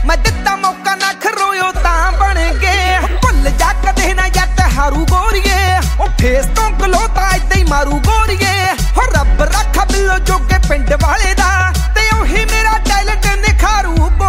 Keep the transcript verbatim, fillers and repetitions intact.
मैं दिता मौका ना खरोयो तां बन गए भुल जा कदे ना जट हारू गोरिए ओ फेस तो गलोता इदां ही मारू गोरिए हो रब रखा बिलो जोगे पिंड वाले दा